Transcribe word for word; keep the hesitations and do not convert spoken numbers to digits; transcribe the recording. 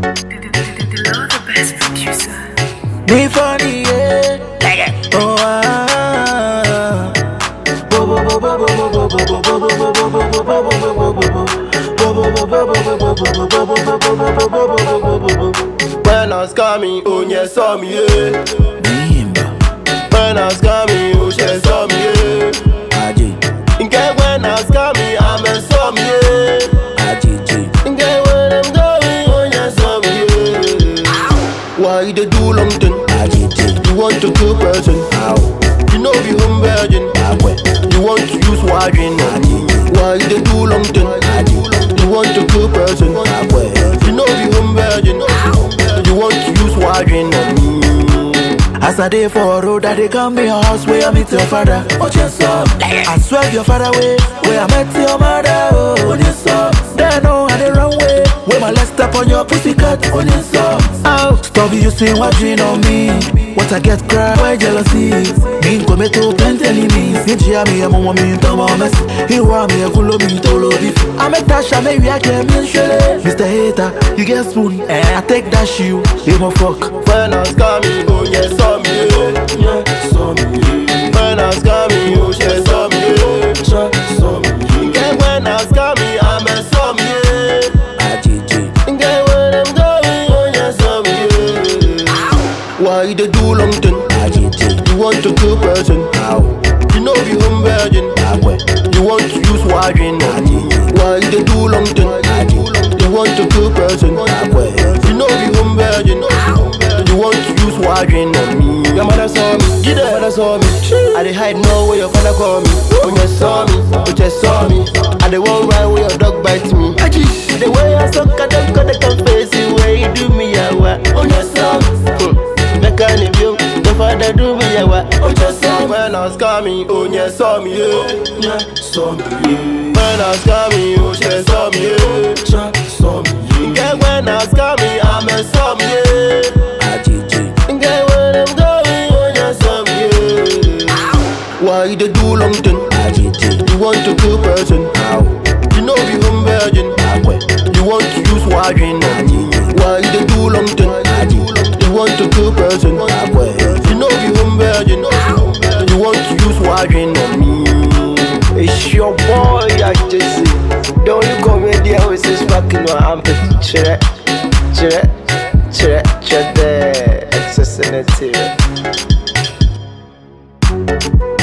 the best producer. Me funny, yeah. Oh, ah. Bo bo bo bo bo bo bo bo bo bo bo bo bo bo bo bo bo bo. When I was coming, oh yeah, saw me, yeah. When I was coming, oh she saw me, yeah. Aji, Inke when I was coming, I'm a saw me, yeah. aji, ji. Inke when I'm going, oh yeah, saw me, yeah. Why you dey do long thing? Aji, ji. You want to kill person? Ow, You know be home virgin. akwe. You want to use wagging? Why you dey do long thing? You want to kill person? Akwe. You know be home virgin. You want to use wagging on me? As I dey for road, I dey come in your house where I meet your father. Oh, just up. I swear your father way, where I met your mother. Oh, just up. Then oh, I dey run way, where my left step on your pussycat. Oh, just up. Oh, stop you saying what dream on me. What I get cry, why jealousy? Me go me to plenty enemies. Ni jia me amo mo mi to mo mess. He wa me akulo mi to lo beef. I make that shit, maybe I can me shele. Mister Hater, you get spoon, I take that shoe. You mo fuck. When I was coming, oh yeah, saw me, yeah. Yeah, so me. When I was coming, oh she saw me, yeah. So me. Inke when I was coming, I'm a saw me, yeah. Aji, ji. Inke when I'm going, oh yeah, saw me, yeah. Why you dey do long thing? Aji, ji. You want to kill person? Ow, You know be home virgin. akwe. You want to use wagging? Why you dey do long thing? You want to kill person? Akwe. You know be home virgin. You want to use wagging on me? Your mother saw me, your mother saw me. I dey hide no where your father call me. When you saw me, when you saw me, I dey one ride where your dog bite me. The way I suck at them, cause they can face it. Where you do me, yeah, what? When you saw me, make an view. Your father do me, yeah, what? When you saw me, when I was coming, oh yeah, saw me, yeah, yeah, saw me, yeah. When I was coming, oh she saw me, yeah, saw me, yeah. Yeah, when I was coming, I'm a saw me, yeah. Aji, ji. Yeah, when I'm going, oh yeah, saw me, yeah. Why you dey do long thing? Aji, ji. You want to kill person? Ow, You know be home virgin. akwe. You want to use wagging? Why you dey do long thing? You want to kill person? Akwe. You know be home virgin. You want to use wagging on me? It's your boy, I Jesse. The only comedian who is fucking no amped. Chere, chere, chere, chere, the excess in it.